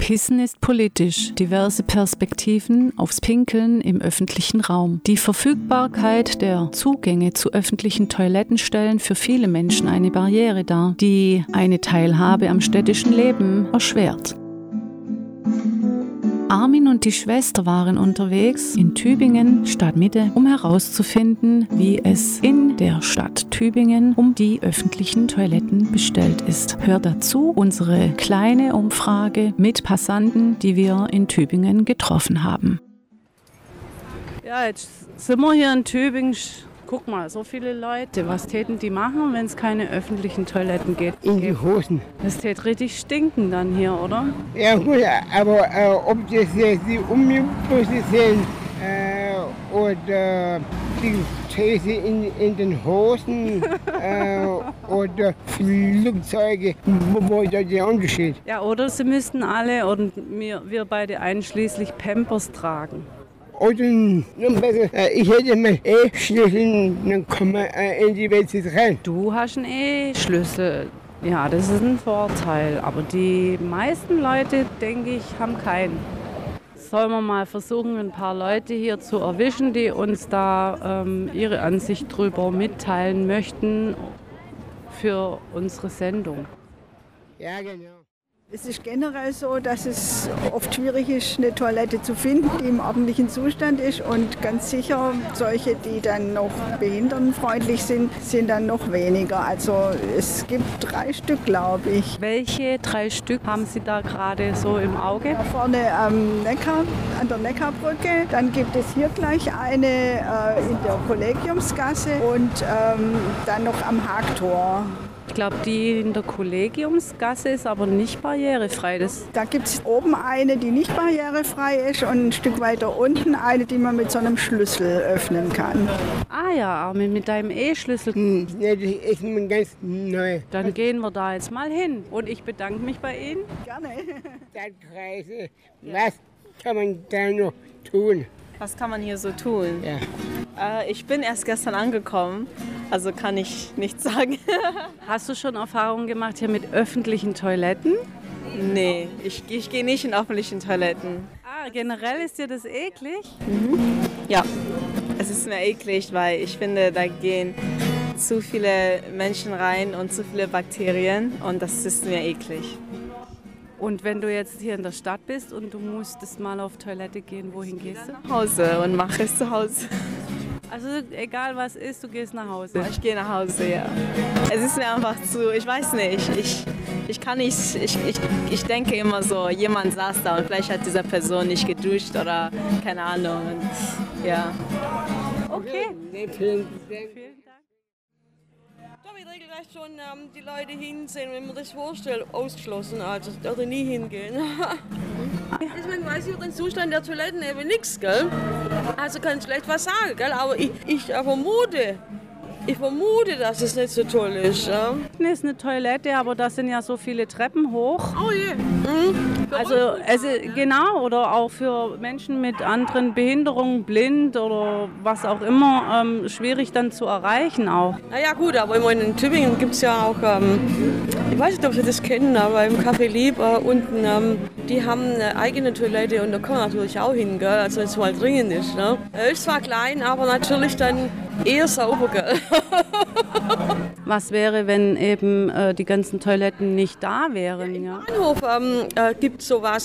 Pissen ist politisch. Diverse Perspektiven aufs Pinkeln im öffentlichen Raum. Die Verfügbarkeit der Zugänge zu öffentlichen Toiletten stellen für viele Menschen eine Barriere dar, die eine Teilhabe am städtischen Leben erschwert. Armin und die Schwester waren unterwegs in Tübingen, Stadtmitte, um herauszufinden, wie es in der Stadt Tübingen um die öffentlichen Toiletten bestellt ist. Hört dazu unsere kleine Umfrage mit Passanten, die wir in Tübingen getroffen haben. Ja, jetzt sind wir hier in Tübingen. Guck mal, so viele Leute. Was täten die machen, wenn es keine öffentlichen Toiletten gibt? In die Hosen. Das tät richtig stinken dann hier, oder? Ja gut, aber ob das jetzt die Umweltbusse sind oder die Käse in den Hosen oder Flugzeuge, wo ist da der Unterschied? Ja, oder sie müssten alle, und wir beide einschließlich, Pampers tragen. Oder noch besser, ich hätte meinen E-Schlüssel, dann kommen wir in die Welt rein. Du hast einen E-Schlüssel. Ja, das ist ein Vorteil. Aber die meisten Leute, denke ich, haben keinen. Sollen wir mal versuchen, ein paar Leute hier zu erwischen, die uns da ihre Ansicht drüber mitteilen möchten für unsere Sendung? Ja, genau. Es ist generell so, dass es oft schwierig ist, eine Toilette zu finden, die im ordentlichen Zustand ist. Und ganz sicher, solche, die dann noch behindertenfreundlich sind, sind dann noch weniger. Also es gibt 3 Stück, glaube ich. Welche 3 Stück haben Sie da gerade so im Auge? Da vorne am Neckar, an der Neckarbrücke. Dann gibt es hier gleich eine in der Kollegiumsgasse und dann noch am Haagtor. Ich glaube, die in der Kollegiumsgasse ist aber nicht barrierefrei. Da gibt es oben eine, die nicht barrierefrei ist, und ein Stück weiter unten eine, die man mit so einem Schlüssel öffnen kann. Ah ja, Armin, mit deinem E-Schlüssel. Ja, das ist ein ganz neu. Dann gehen wir da jetzt mal hin. Und ich bedanke mich bei Ihnen. Gerne. Stadtkreise, was kann man da noch tun? Was kann man hier so tun? Ja. Ich bin erst gestern angekommen, also kann ich nichts sagen. Hast du schon Erfahrungen gemacht hier mit öffentlichen Toiletten? Nee, ich gehe nicht in öffentlichen Toiletten. Ah, generell ist dir das eklig? Ja, es ist mir eklig, weil ich finde, da gehen zu viele Menschen rein und zu viele Bakterien und das ist mir eklig. Und wenn du jetzt hier in der Stadt bist und du musstest mal auf Toilette gehen, wohin gehst du? Nach Hause und mache es zu Hause. Also egal was ist, du gehst nach Hause? Ich gehe nach Hause, ja. Es ist mir einfach zu, ich weiß nicht, ich kann nicht, ich denke immer so, jemand saß da und vielleicht hat diese Person nicht geduscht oder keine Ahnung. Und, ja. Okay. Vielen Dank. Da wird regelrecht schon die Leute hinsehen, wenn man das vorstellt, ausgeschlossen, also oder nie hingehen. Deswegen weiß ich über den Zustand der Toiletten eben nichts, gell? Also kann ich schlecht was sagen, gell? Aber ich vermute, dass es nicht so toll ist. Ja? Das ist eine Toilette, aber da sind ja so viele Treppen hoch. Oh je. Mhm. Also genau, oder auch für Menschen mit anderen Behinderungen, blind oder was auch immer, schwierig dann zu erreichen auch. Naja gut, aber in Tübingen gibt es ja auch, ich weiß nicht, ob Sie das kennen, aber im Café Lieb unten, die haben eine eigene Toilette und da kann man natürlich auch hin, gell? Also wenn es mal dringend ist. Ne? Ist zwar klein, aber natürlich dann eher sauber, gell? Was wäre, wenn eben die ganzen Toiletten nicht da wären? Im Ja? Bahnhof gibt es sowas,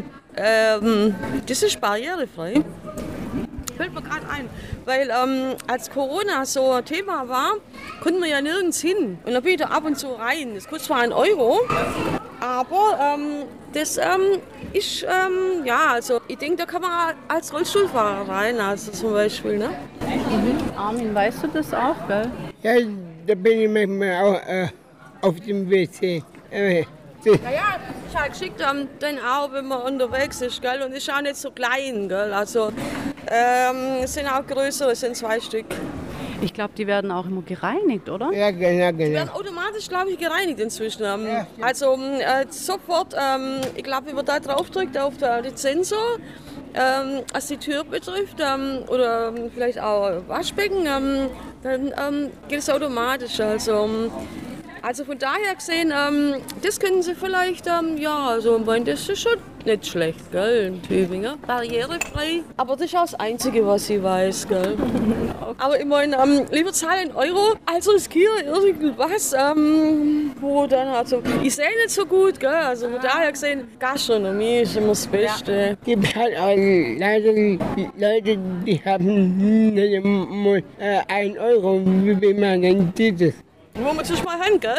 das ist barrierefrei. Fällt mir gerade ein, weil als Corona so ein Thema war, konnten wir ja nirgends hin. Und da bin ich da ab und zu rein. Das kostet zwar 1 €, aber das ist, ja, also ich denke, da kann man als Rollstuhlfahrer rein, also zum Beispiel. Ne? Armin, weißt du das auch, gell? Ja, da bin ich manchmal auch auf dem WC. Naja, ich habe geschickt, dann auch, wenn man unterwegs ist, gell? Und ist auch nicht so klein, gell? Also es sind auch größere, es sind 2 Stück. Ich glaube, die werden auch immer gereinigt, oder? Ja, genau, Die genau. werden automatisch, glaube ich, gereinigt inzwischen. Ja. Also sofort, ich glaube, wenn man da drauf drückt auf den Sensor, was die Tür betrifft, oder vielleicht auch Waschbecken, dann geht es automatisch. Also Also von daher gesehen, das können Sie vielleicht, also ich meine, das ist schon nicht schlecht, gell, in Tübingen. Barrierefrei. Aber das ist auch das Einzige, was ich weiß, gell. Aber ich meine, lieber zahlen Euro, als riskiere irgendwas, wo dann, also, ich sehe nicht so gut, gell. Also von daher gesehen, Gastronomie ist immer das Beste. Es gibt halt auch leider Leute, die haben nicht mal 1 Euro, wie man nennt das. Wo man sich mal hin, gell?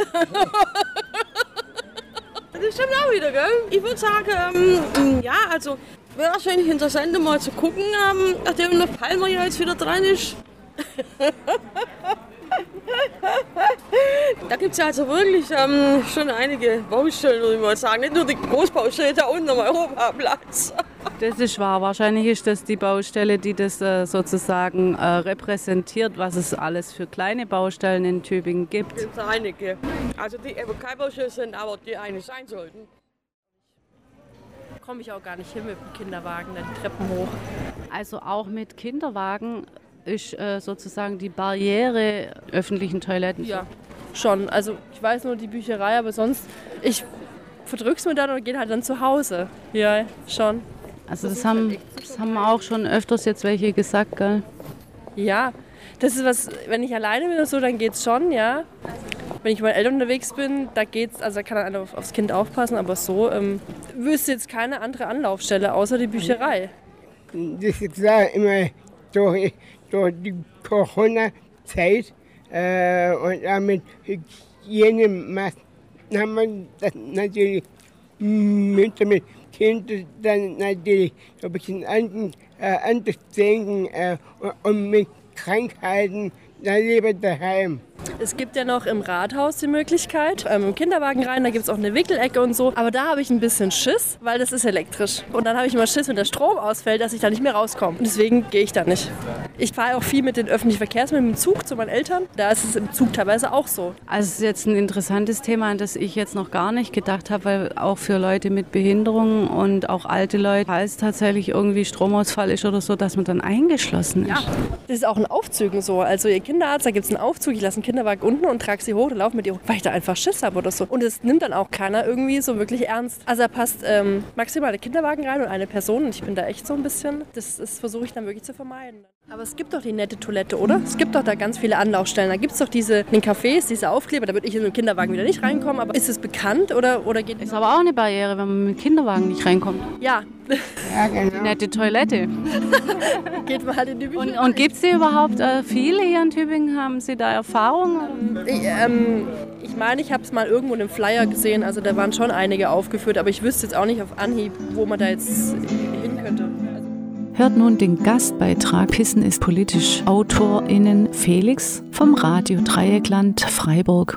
Das stimmt auch wieder, gell? Ich würde sagen, ja, also wäre wahrscheinlich interessant, mal zu gucken, nachdem der Palmer ja jetzt wieder dran ist. Da gibt es ja also wirklich schon einige Baustellen, würde ich mal sagen. Nicht nur die Großbaustelle da unten am Europaplatz. Das ist wahr. Wahrscheinlich ist das die Baustelle, die das sozusagen repräsentiert, was es alles für kleine Baustellen in Tübingen gibt. Es gibt einige. Also die eben keine Baustellen sind, aber die eigentlich sein sollten. Komme ich auch gar nicht hin mit dem Kinderwagen, dann die Treppen hoch. Also auch mit Kinderwagen ist sozusagen die Barriere öffentlichen Toiletten. Ja, schon. Also ich weiß nur die Bücherei, aber sonst, ich verdrück's mir dann und gehe halt dann zu Hause. Ja, schon. Also das haben auch schon öfters jetzt welche gesagt, gell? Ja, das ist was, wenn ich alleine bin oder so, dann geht's schon, ja. Wenn ich mit meinen Eltern unterwegs bin, da geht's, also da kann einer aufs Kind aufpassen, aber so wüsste jetzt keine andere Anlaufstelle außer die Bücherei. Das ist klar, immer durch die Corona-Zeit und auch mit Hygienemaßnahmen, das natürlich mit Kindern dann natürlich ein bisschen anders denken und mit Krankheiten dann lieber daheim. Es gibt ja noch im Rathaus die Möglichkeit, im Kinderwagen rein, da gibt es auch eine Wickelecke und so. Aber da habe ich ein bisschen Schiss, weil das ist elektrisch. Und dann habe ich immer Schiss, wenn der Strom ausfällt, dass ich da nicht mehr rauskomme. Und deswegen gehe ich da nicht. Ich fahre auch viel mit den öffentlichen Verkehrsmitteln, mit dem Zug zu meinen Eltern. Da ist es im Zug teilweise auch so. Also es ist jetzt ein interessantes Thema, an das ich jetzt noch gar nicht gedacht habe, weil auch für Leute mit Behinderungen und auch alte Leute, falls tatsächlich irgendwie Stromausfall ist oder so, dass man dann eingeschlossen ist. Ja, das ist auch in Aufzügen so. Also ihr Kinderarzt, da gibt es einen Aufzug, ich lasse einen Kinderwagen unten und trage sie hoch und laufe mit ihr hoch, weil ich da einfach Schiss habe oder so. Und es nimmt dann auch keiner irgendwie so wirklich ernst. Also da passt maximal der Kinderwagen rein und eine Person und ich bin da echt so ein bisschen, das versuche ich dann wirklich zu vermeiden. Aber es gibt doch die nette Toilette, oder? Es gibt doch da ganz viele Anlaufstellen. Da gibt es doch in den Cafés, diese Aufkleber, da würde ich in den Kinderwagen wieder nicht reinkommen. Aber ist es bekannt oder geht Ist aber auch eine Barriere, wenn man mit dem Kinderwagen nicht reinkommt. Ja. Ja, genau. Die nette Toilette. Geht mal halt in die Bücher. Und gibt es die überhaupt viele hier in Tübingen? Haben Sie da Erfahrung? Ich meine, ich habe es mal irgendwo in einem Flyer gesehen. Also da waren schon einige aufgeführt. Aber ich wüsste jetzt auch nicht auf Anhieb, wo man da jetzt hin könnte. Hört nun den Gastbeitrag Pissen ist politisch. AutorInnen Felix vom Radio Dreieckland Freiburg.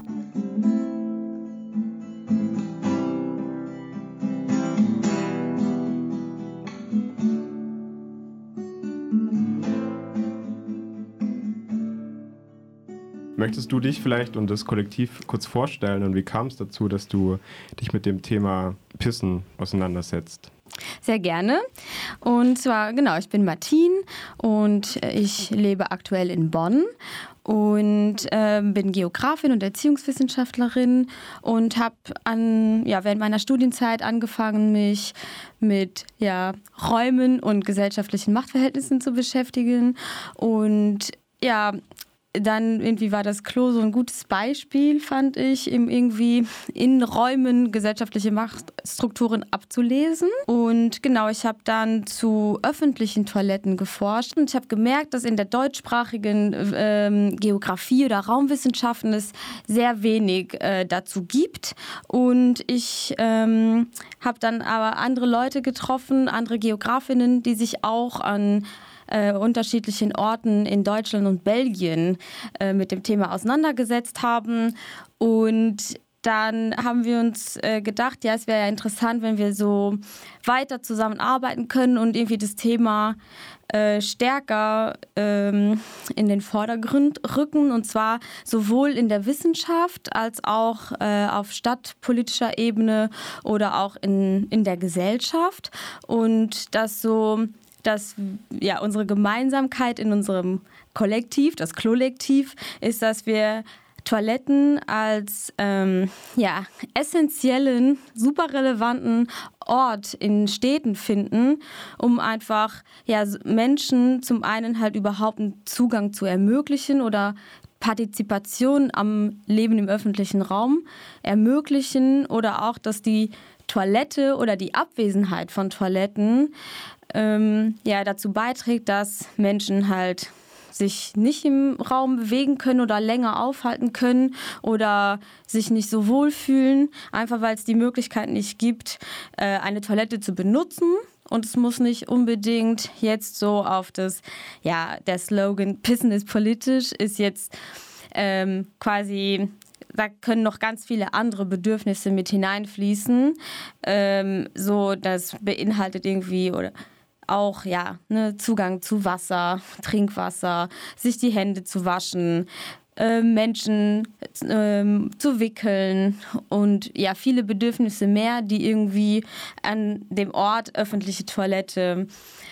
Möchtest du dich vielleicht und das Kollektiv kurz vorstellen und wie kam es dazu, dass du dich mit dem Thema Pissen auseinandersetzt? Sehr gerne. Und zwar, genau, ich bin Martin und ich lebe aktuell in Bonn und bin Geografin und Erziehungswissenschaftlerin und habe während meiner Studienzeit angefangen, mich mit Räumen und gesellschaftlichen Machtverhältnissen zu beschäftigen. Und dann irgendwie war das Klo so ein gutes Beispiel, fand ich, irgendwie in Räumen gesellschaftliche Machtstrukturen abzulesen. Und genau, ich habe dann zu öffentlichen Toiletten geforscht und ich habe gemerkt, dass in der deutschsprachigen Geografie oder Raumwissenschaften es sehr wenig dazu gibt. Und ich habe dann aber andere Leute getroffen, andere Geografinnen, die sich auch an unterschiedlichen Orten in Deutschland und Belgien mit dem Thema auseinandergesetzt haben. Und dann haben wir uns gedacht, es wäre ja interessant, wenn wir so weiter zusammenarbeiten können und irgendwie das Thema stärker in den Vordergrund rücken. Und zwar sowohl in der Wissenschaft als auch auf stadtpolitischer Ebene oder auch in der Gesellschaft. Und dass unsere Gemeinsamkeit in unserem Kollektiv, das Kollektiv, ist, dass wir Toiletten als essentiellen, super relevanten Ort in Städten finden, um einfach Menschen zum einen halt überhaupt einen Zugang zu ermöglichen oder Partizipation am Leben im öffentlichen Raum ermöglichen oder auch, dass die Toilette oder die Abwesenheit von Toiletten dazu beiträgt, dass Menschen halt sich nicht im Raum bewegen können oder länger aufhalten können oder sich nicht so wohlfühlen, einfach weil es die Möglichkeit nicht gibt, eine Toilette zu benutzen. Und es muss nicht unbedingt jetzt so auf der Slogan Pissen ist politisch, ist jetzt quasi, da können noch ganz viele andere Bedürfnisse mit hineinfließen. So, das beinhaltet irgendwie oder auch Zugang zu Wasser, Trinkwasser, sich die Hände zu waschen, Menschen zu wickeln und viele Bedürfnisse mehr, die irgendwie an dem Ort öffentliche Toilette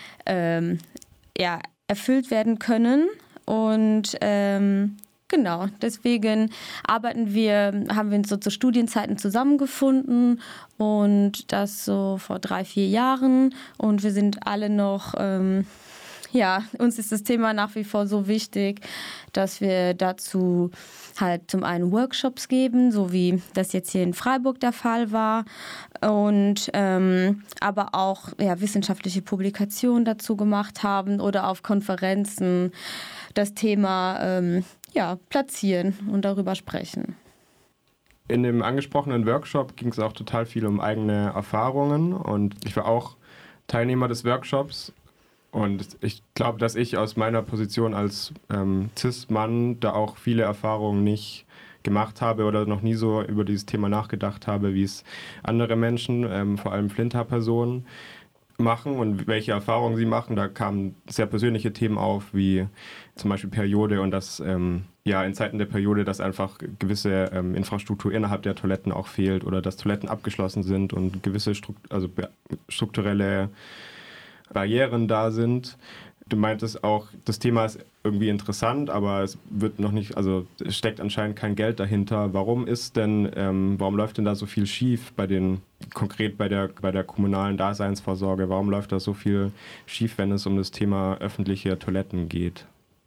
erfüllt werden können. Und genau, deswegen haben wir uns so zu Studienzeiten zusammengefunden und das so vor 3-4 Jahren und wir sind alle noch, uns ist das Thema nach wie vor so wichtig, dass wir dazu halt zum einen Workshops geben, so wie das jetzt hier in Freiburg der Fall war und aber auch wissenschaftliche Publikationen dazu gemacht haben oder auf Konferenzen das Thema platzieren und darüber sprechen. In dem angesprochenen Workshop ging es auch total viel um eigene Erfahrungen und ich war auch Teilnehmer des Workshops und ich glaube, dass ich aus meiner Position als Cis-Mann da auch viele Erfahrungen nicht gemacht habe oder noch nie so über dieses Thema nachgedacht habe, wie es andere Menschen, vor allem Flinter-Personen, machen und welche Erfahrungen sie machen. Da kamen sehr persönliche Themen auf, wie zum Beispiel Periode und dass in Zeiten der Periode, dass einfach gewisse Infrastruktur innerhalb der Toiletten auch fehlt oder dass Toiletten abgeschlossen sind und gewisse strukturelle Barrieren da sind. Du meintest auch, das Thema ist irgendwie interessant, aber es wird noch nicht, also es steckt anscheinend kein Geld dahinter. Warum läuft denn da so viel schief konkret bei der kommunalen Daseinsvorsorge? Warum läuft da so viel schief, wenn es um das Thema öffentliche Toiletten geht?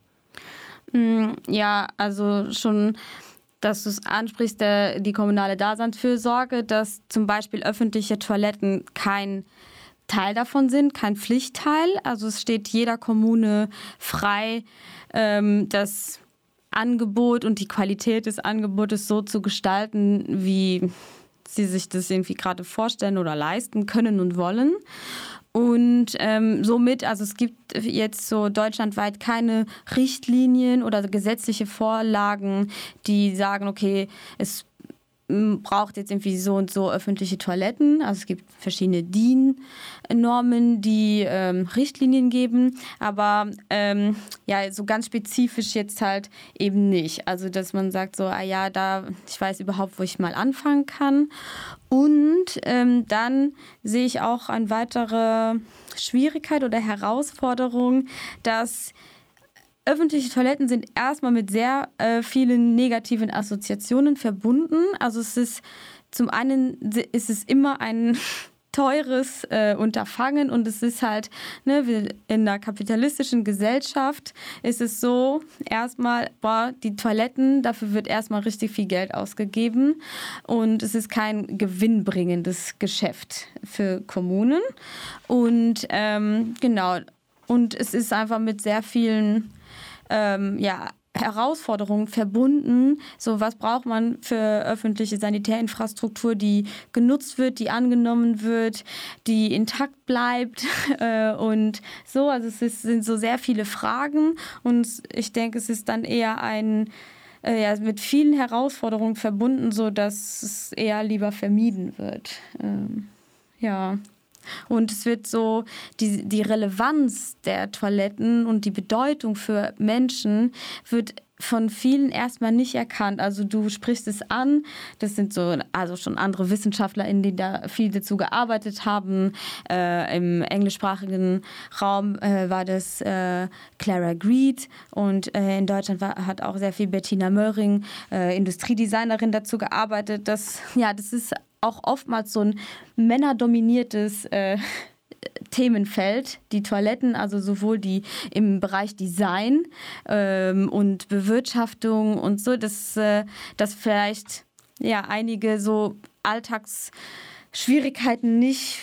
Ja, also schon, dass du es ansprichst, die kommunale Daseinsfürsorge, dass zum Beispiel öffentliche Toiletten kein Teil davon sind, kein Pflichtteil. Also es steht jeder Kommune frei, das Angebot und die Qualität des Angebotes so zu gestalten, wie sie sich das irgendwie gerade vorstellen oder leisten können und wollen. Und somit, also es gibt jetzt so deutschlandweit keine Richtlinien oder gesetzliche Vorlagen, die sagen, okay, es braucht jetzt irgendwie so und so öffentliche Toiletten. Also es gibt verschiedene DIN-Normen, die Richtlinien geben, aber so ganz spezifisch jetzt halt eben nicht. Also dass man sagt so, ich weiß überhaupt, wo ich mal anfangen kann. Und dann sehe ich auch eine weitere Schwierigkeit oder Herausforderung, dass öffentliche Toiletten sind erstmal mit sehr vielen negativen Assoziationen verbunden. Also zum einen ist es immer ein teures Unterfangen und es ist halt, in einer kapitalistischen Gesellschaft ist es so, erstmal, die Toiletten, dafür wird erstmal richtig viel Geld ausgegeben und es ist kein gewinnbringendes Geschäft für Kommunen und genau, und es ist einfach mit sehr vielen Herausforderungen verbunden. So, was braucht man für öffentliche Sanitärinfrastruktur, die genutzt wird, die angenommen wird, die intakt bleibt und so. Also sind so sehr viele Fragen und ich denke, es ist dann eher mit vielen Herausforderungen verbunden, so dass es eher lieber vermieden wird. Und es wird so, die Relevanz der Toiletten und die Bedeutung für Menschen wird von vielen erstmal nicht erkannt. Also du sprichst es an, das sind so, also schon andere WissenschaftlerInnen, die da viel dazu gearbeitet haben. Im englischsprachigen Raum war das Clara Greed und in Deutschland hat auch sehr viel Bettina Möhring, Industriedesignerin, dazu gearbeitet. Das ist auch oftmals so ein männerdominiertes Themenfeld, die Toiletten, also sowohl die im Bereich Design und Bewirtschaftung und so, dass vielleicht einige so Alltagsschwierigkeiten nicht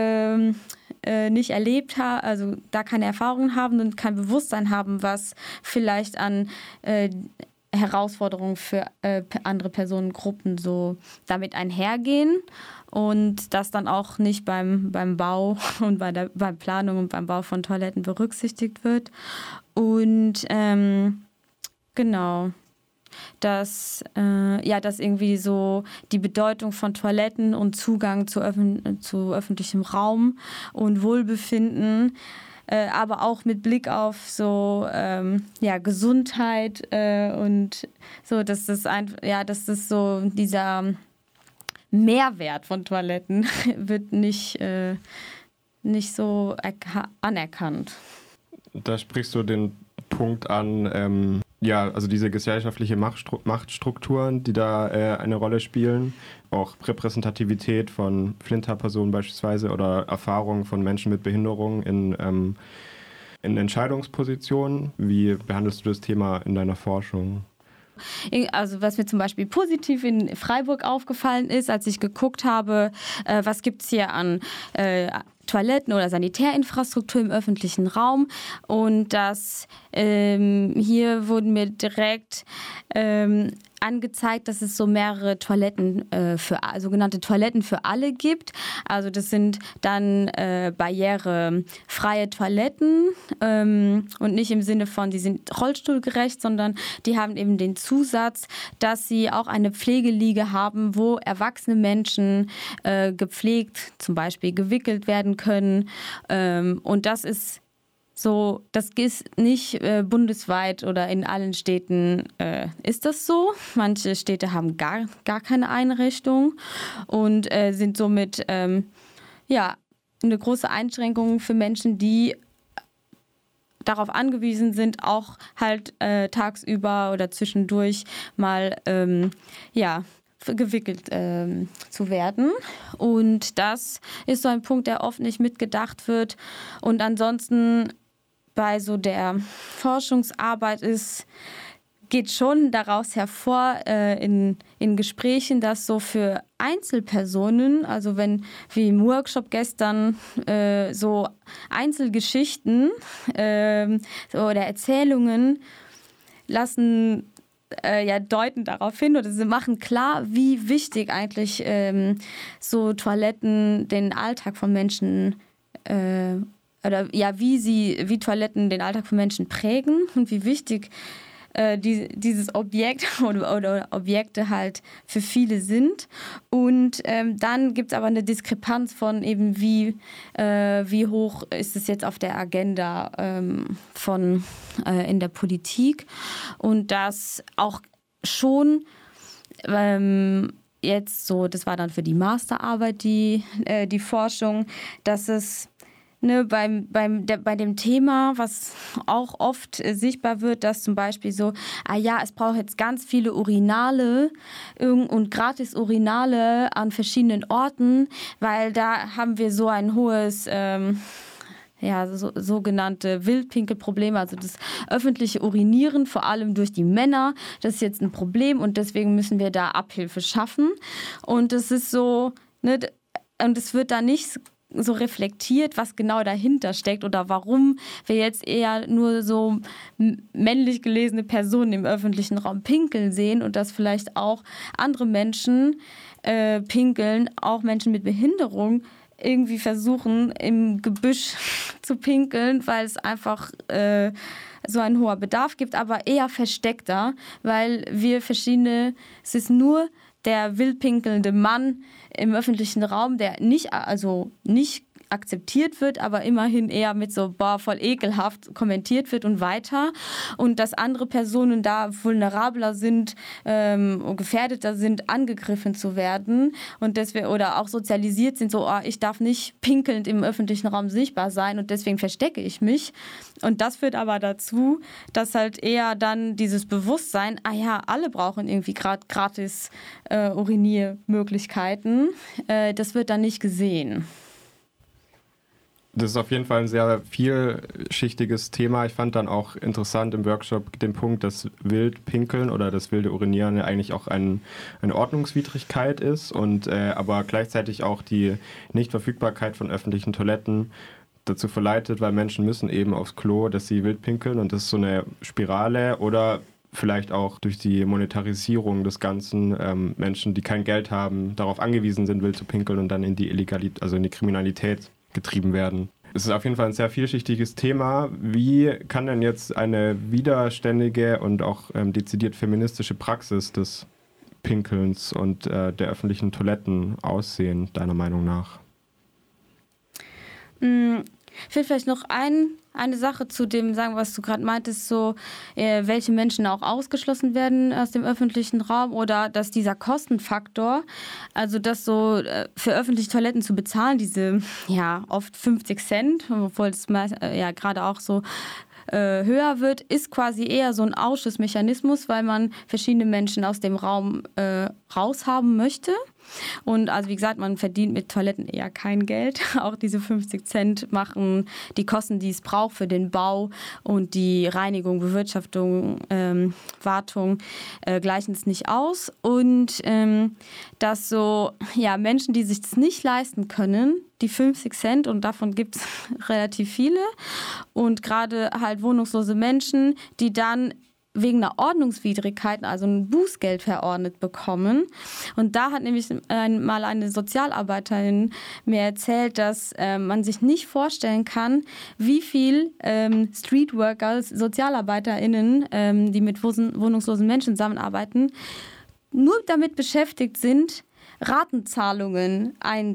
erlebt haben, also da keine Erfahrung haben und kein Bewusstsein haben, was vielleicht an Herausforderungen für andere Personengruppen so damit einhergehen. Und das dann auch nicht beim Bau und bei Planung und beim Bau von Toiletten berücksichtigt wird. Und genau, dass irgendwie so die Bedeutung von Toiletten und Zugang zu öffentlichem Raum und Wohlbefinden, aber auch mit Blick auf so Gesundheit und so, dass das so dieser Mehrwert von Toiletten wird nicht so anerkannt. Da sprichst du den Punkt an, also diese gesellschaftliche Machtstrukturen, die da eine Rolle spielen, auch Repräsentativität von Flinterpersonen beispielsweise oder Erfahrungen von Menschen mit Behinderung in Entscheidungspositionen. Wie behandelst du das Thema in deiner Forschung? Also was mir zum Beispiel positiv in Freiburg aufgefallen ist, als ich geguckt habe, was gibt es hier an Toiletten oder Sanitärinfrastruktur im öffentlichen Raum, und dass hier wurden mir direkt angezeigt, dass es so mehrere Toiletten sogenannte Toiletten für alle gibt. Also das sind dann barrierefreie Toiletten und nicht im Sinne von, die sind rollstuhlgerecht, sondern die haben eben den Zusatz, dass sie auch eine Pflegeliege haben, wo erwachsene Menschen gepflegt, zum Beispiel gewickelt werden können. Und das ist nicht bundesweit oder in allen Städten ist das so. Manche Städte haben gar keine Einrichtung und sind somit eine große Einschränkung für Menschen, die darauf angewiesen sind, auch halt tagsüber oder zwischendurch mal gewickelt zu werden. Und das ist so ein Punkt, der oft nicht mitgedacht wird. Und ansonsten bei so der Forschungsarbeit geht schon daraus hervor in Gesprächen, dass so für Einzelpersonen, also wie im Workshop gestern, so Einzelgeschichten oder Erzählungen deuten darauf hin oder sie machen klar, wie wichtig eigentlich so Toiletten den Alltag von Menschen wie Toiletten den Alltag von Menschen prägen und wie wichtig dieses Objekt oder Objekte halt für viele sind. Und dann gibt es aber eine Diskrepanz von eben wie hoch ist es jetzt auf der Agenda in der Politik, und das auch schon jetzt so, das war dann für die Masterarbeit die Forschung, dass es bei dem Thema, was auch oft sichtbar wird, dass zum Beispiel so, es braucht jetzt ganz viele Urinale und gratis Urinale an verschiedenen Orten, weil da haben wir so ein hohes sogenannte Wildpinkelprobleme, also das öffentliche Urinieren, vor allem durch die Männer, das ist jetzt ein Problem und deswegen müssen wir da Abhilfe schaffen. Und es ist so, und es wird da nicht so reflektiert, was genau dahinter steckt oder warum wir jetzt eher nur so männlich gelesene Personen im öffentlichen Raum pinkeln sehen und dass vielleicht auch andere Menschen pinkeln, auch Menschen mit Behinderung, irgendwie versuchen, im Gebüsch zu pinkeln, weil es einfach so ein hoher Bedarf gibt, aber eher versteckter, weil es ist nur der wildpinkelnde Mann im öffentlichen Raum, der nicht akzeptiert wird, aber immerhin eher mit so, boah, voll ekelhaft kommentiert wird und weiter. Und dass andere Personen da vulnerabler sind, gefährdeter sind, angegriffen zu werden und deswegen, oder auch sozialisiert sind, so, oh, ich darf nicht pinkelnd im öffentlichen Raum sichtbar sein und deswegen verstecke ich mich. Und das führt aber dazu, dass halt eher dann dieses Bewusstsein, alle brauchen irgendwie gratis Uriniermöglichkeiten, das wird dann nicht gesehen. Das ist auf jeden Fall ein sehr vielschichtiges Thema. Ich fand dann auch interessant im Workshop den Punkt, dass Wildpinkeln oder das wilde Urinieren ja eigentlich auch eine Ordnungswidrigkeit ist und aber gleichzeitig auch die Nichtverfügbarkeit von öffentlichen Toiletten dazu verleitet, weil Menschen müssen eben aufs Klo, dass sie wild pinkeln und das ist so eine Spirale oder vielleicht auch durch die Monetarisierung des Ganzen Menschen, die kein Geld haben, darauf angewiesen sind, wild zu pinkeln und dann in die Illegalität, also in die Kriminalität getrieben werden. Es ist auf jeden Fall ein sehr vielschichtiges Thema. Wie kann denn jetzt eine widerständige und auch dezidiert feministische Praxis des Pinkelns und der öffentlichen Toiletten aussehen, deiner Meinung nach? Ich will vielleicht noch eine Sache zu dem sagen, was du gerade meintest, so welche Menschen auch ausgeschlossen werden aus dem öffentlichen Raum oder dass dieser Kostenfaktor, also das so für öffentliche Toiletten zu bezahlen, diese oft 50 Cent, obwohl es gerade auch so höher wird, ist quasi eher so ein Ausschussmechanismus, weil man verschiedene Menschen aus dem Raum raushaben möchte. Und also wie gesagt, man verdient mit Toiletten eher kein Geld. Auch diese 50 Cent machen die Kosten, die es braucht für den Bau und die Reinigung, Bewirtschaftung, Wartung gleichen es nicht aus. Und dass so Menschen, die sich das nicht leisten können, die 50 Cent, und davon gibt es relativ viele, und gerade halt wohnungslose Menschen, die dann wegen einer Ordnungswidrigkeit, also ein Bußgeld verordnet bekommen. Und da hat nämlich mal eine Sozialarbeiterin mir erzählt, dass man sich nicht vorstellen kann, wie viel Streetworker, SozialarbeiterInnen, die mit wohnungslosen Menschen zusammenarbeiten, nur damit beschäftigt sind, Ratenzahlungen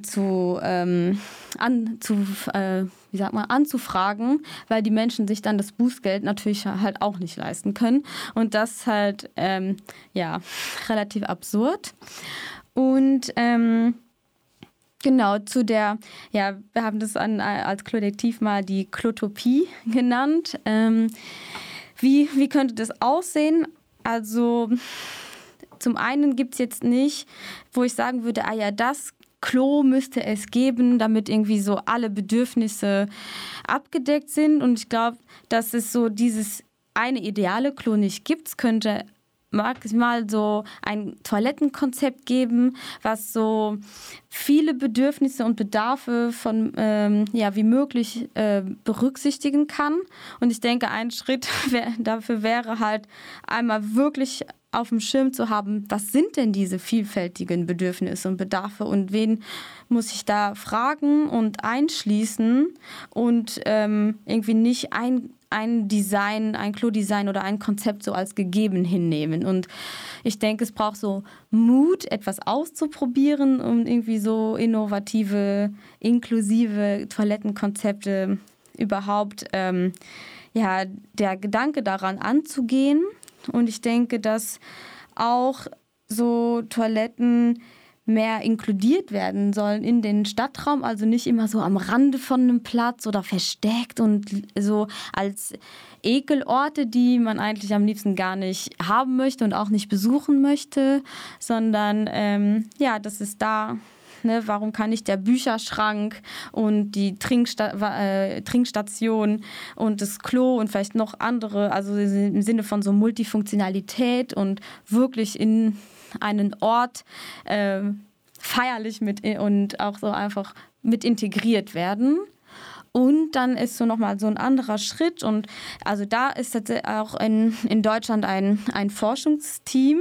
anzufragen, weil die Menschen sich dann das Bußgeld natürlich halt auch nicht leisten können. Und das ist halt relativ absurd. Und genau, wir haben das als Kollektiv mal die Klotopie genannt. Wie könnte das aussehen? Also zum einen gibt es jetzt nicht, wo ich sagen würde, das Klo müsste es geben, damit irgendwie so alle Bedürfnisse abgedeckt sind. Und ich glaube, dass es so dieses eine ideale Klo nicht gibt. Es könnte maximal so ein Toilettenkonzept geben, was so viele Bedürfnisse und Bedarfe von wie möglich berücksichtigen kann. Und ich denke, ein Schritt dafür wäre halt einmal wirklich auf dem Schirm zu haben, was sind denn diese vielfältigen Bedürfnisse und Bedarfe und wen muss ich da fragen und einschließen und irgendwie nicht ein Design, ein Klo-Design oder ein Konzept so als gegeben hinnehmen. Und ich denke, es braucht so Mut, etwas auszuprobieren, um irgendwie so innovative, inklusive Toilettenkonzepte überhaupt der Gedanke daran anzugehen. Und ich denke, dass auch so Toiletten mehr inkludiert werden sollen in den Stadtraum, also nicht immer so am Rande von einem Platz oder versteckt und so als Ekelorte, die man eigentlich am liebsten gar nicht haben möchte und auch nicht besuchen möchte, sondern das ist da. Ne, warum kann nicht der Bücherschrank und die Trinkstation und das Klo und vielleicht noch andere, also im Sinne von so Multifunktionalität und wirklich in einen Ort feierlich und auch so einfach mit integriert werden. Und dann ist so nochmal so ein anderer Schritt und also da ist tatsächlich auch in Deutschland ein Forschungsteam,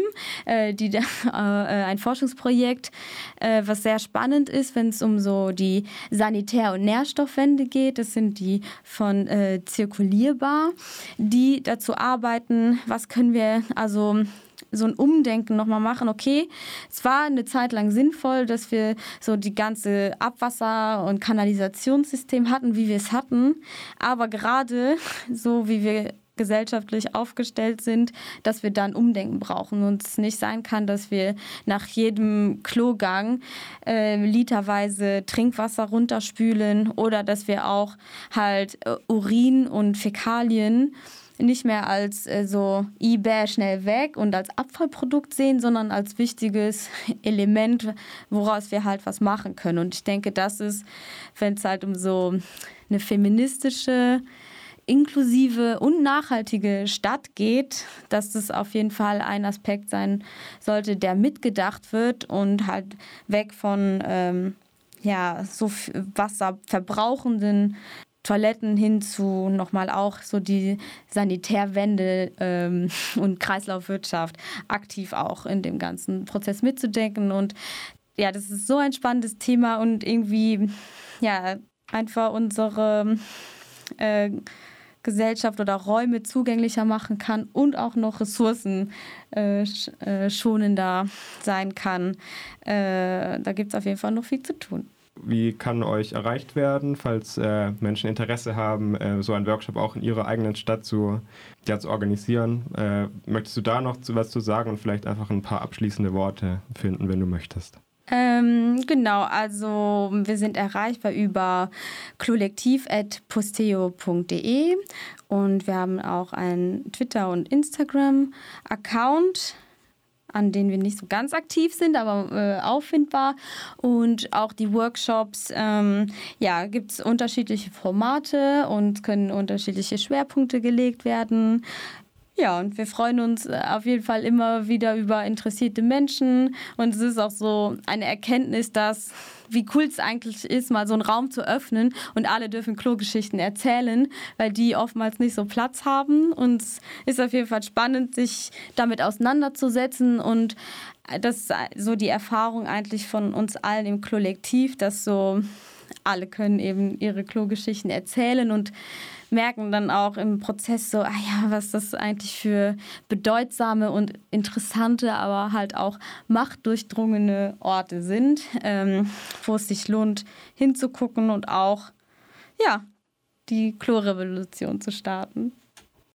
ein Forschungsprojekt, was sehr spannend ist, wenn es um so die Sanitär- und Nährstoffwende geht. Das sind die von Zirkulierbar, die dazu arbeiten, was können wir also so ein Umdenken nochmal machen. Okay, es war eine Zeit lang sinnvoll, dass wir so die ganze Abwasser- und Kanalisationssystem hatten, wie wir es hatten. Aber gerade so, wie wir gesellschaftlich aufgestellt sind, dass wir dann Umdenken brauchen und es nicht sein kann, dass wir nach jedem Klogang literweise Trinkwasser runterspülen oder dass wir auch halt Urin und Fäkalien nicht mehr als so schnell weg und als Abfallprodukt sehen, sondern als wichtiges Element, woraus wir halt was machen können. Und ich denke, das ist, wenn es halt um so eine feministische, inklusive und nachhaltige Stadt geht, dass das auf jeden Fall ein Aspekt sein sollte, der mitgedacht wird und halt weg von so wasserverbrauchenden Toiletten hin zu nochmal auch so die Sanitärwende und Kreislaufwirtschaft aktiv auch in dem ganzen Prozess mitzudenken. Und ja, das ist so ein spannendes Thema und irgendwie einfach unsere Gesellschaft oder Räume zugänglicher machen kann und auch noch ressourcenschonender sein kann. Da gibt es auf jeden Fall noch viel zu tun. Wie kann euch erreicht werden, falls Menschen Interesse haben, so einen Workshop auch in ihrer eigenen Stadt zu organisieren? Möchtest du da noch was zu sagen und vielleicht einfach ein paar abschließende Worte finden, wenn du möchtest? Genau, also wir sind erreichbar über kollektiv@posteo.de und wir haben auch einen Twitter- und Instagram-Account, an denen wir nicht so ganz aktiv sind, aber auffindbar. Und auch die Workshops, gibt es unterschiedliche Formate und können unterschiedliche Schwerpunkte gelegt werden. Ja, und wir freuen uns auf jeden Fall immer wieder über interessierte Menschen. Und es ist auch so eine Erkenntnis, dass wie cool es eigentlich ist, mal so einen Raum zu öffnen und alle dürfen Klogeschichten erzählen, weil die oftmals nicht so Platz haben. Und es ist auf jeden Fall spannend, sich damit auseinanderzusetzen. Und das ist so die Erfahrung eigentlich von uns allen im Kollektiv, dass so alle können eben ihre Klogeschichten erzählen und merken dann auch im Prozess so, was das eigentlich für bedeutsame und interessante, aber halt auch machtdurchdrungene Orte sind, wo es sich lohnt hinzugucken und auch die Klorevolution zu starten.